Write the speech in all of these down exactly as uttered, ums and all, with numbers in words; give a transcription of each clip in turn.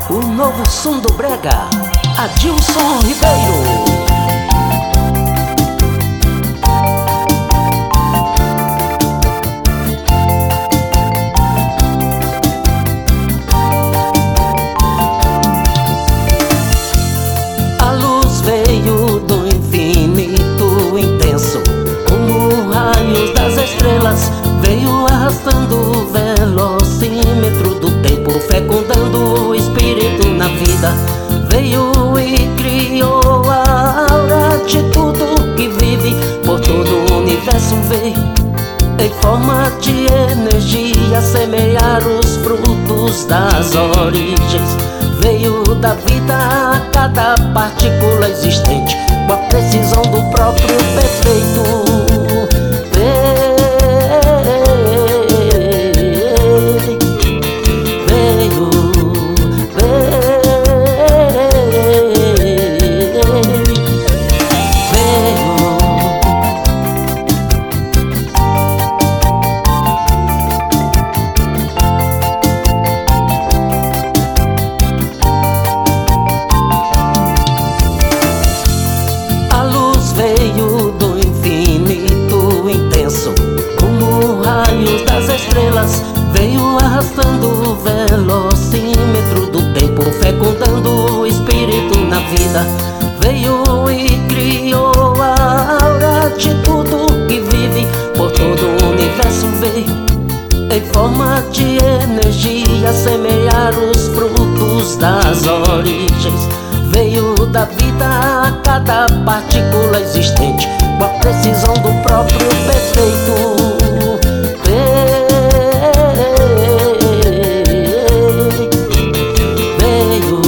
O novo som do brega, Adilson Ribeiro. Veio do infinito intenso, como raios das estrelas. Veio arrastando o velocímetro do tempo, fecundando o espírito na vida. Veio e criou a aura de tudo que vive. Por todo o universo veio em forma de energia semear os frutos das origens. Veio da vida a cada partícula existente, com a precisão do próprio perfeito. Veio, veio do infinito intenso, como raios das estrelas. Veio arrastando o velocímetro do tempo, fecundando o espírito na vida. Veio e criou a aura de tudo que vive. Por todo o universo veio em forma de energia semear os frutos das origens. Veio da vida a cada partícula existente, com a precisão do próprio perfeito. Veio,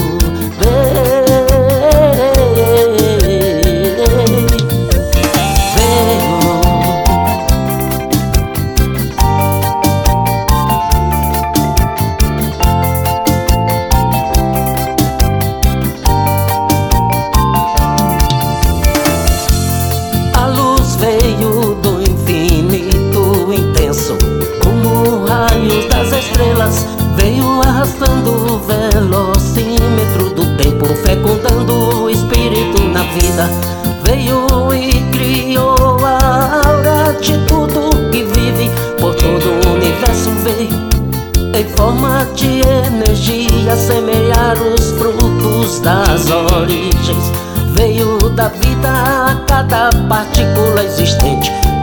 veio do infinito intenso, como raios das estrelas. Veio arrastando o velocímetro do tempo, fecundando o espírito na vida. Veio e criou a aura de tudo que vive. Por todo o universo veio em forma de energia semear os frutos das origens. Veio da vida a cada partícula existente,